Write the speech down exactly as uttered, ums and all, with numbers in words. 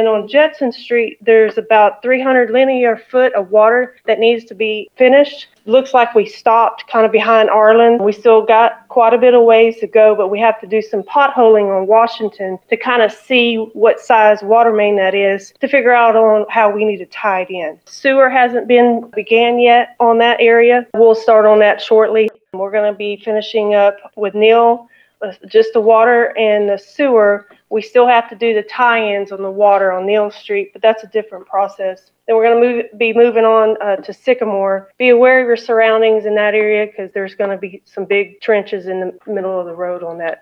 And on Jetson Street, there's about three hundred linear foot of water that needs to be finished. Looks like we stopped kind of behind Arlen. We still got quite a bit of ways to go, but we have to do some potholing on Washington to kind of see what size water main that is to figure out on how we need to tie it in. Sewer hasn't been began yet on that area. We'll start on that shortly. We're going to be finishing up with Neil, just the water and the sewer. We still have to do the tie-ins on the water on Neal Street, but that's a different process. Then we're going to move, be moving on uh, to Sycamore. Be aware of your surroundings in that area because there's going to be some big trenches in the middle of the road on that